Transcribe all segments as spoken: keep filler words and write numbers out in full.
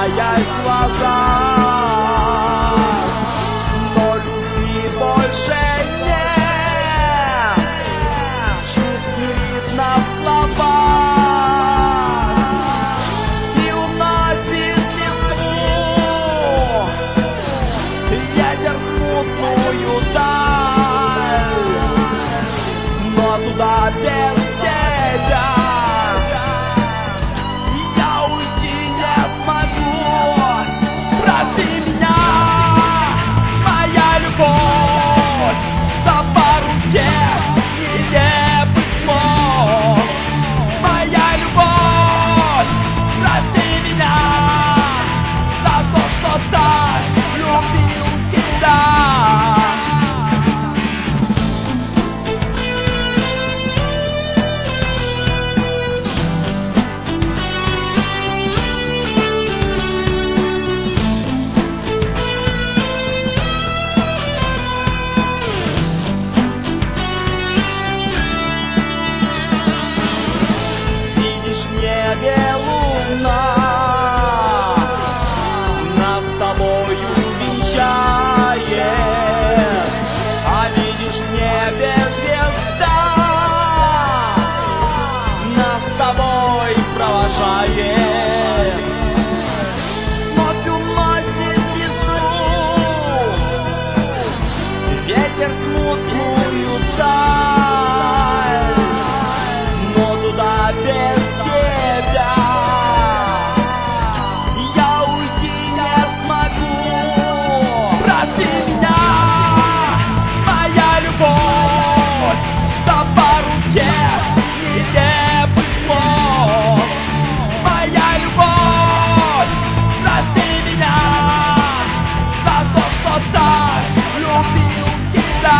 боясь в глаза, но любви больше нет, чувств не видно в словах, и уносит листву ветер смутную даль, но туда без тебя я уйти не смогу. Прости меня, моя любовь, за пару тех нелепых слов. Моя любовь, прости меня за то, что так любил тебя. Видишь в небе луна, нас с тобою венчает, а видишь в небе звезда, нас с тобой провожает. Вновь уносит листву ветер смутную даль, но туда без тебя я уйти не смогу. Прости меня, моя любовь, за пару тех нелепых слов. Моя любовь, прости меня за то, что так любил тебя.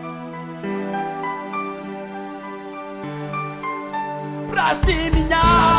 Прости меня.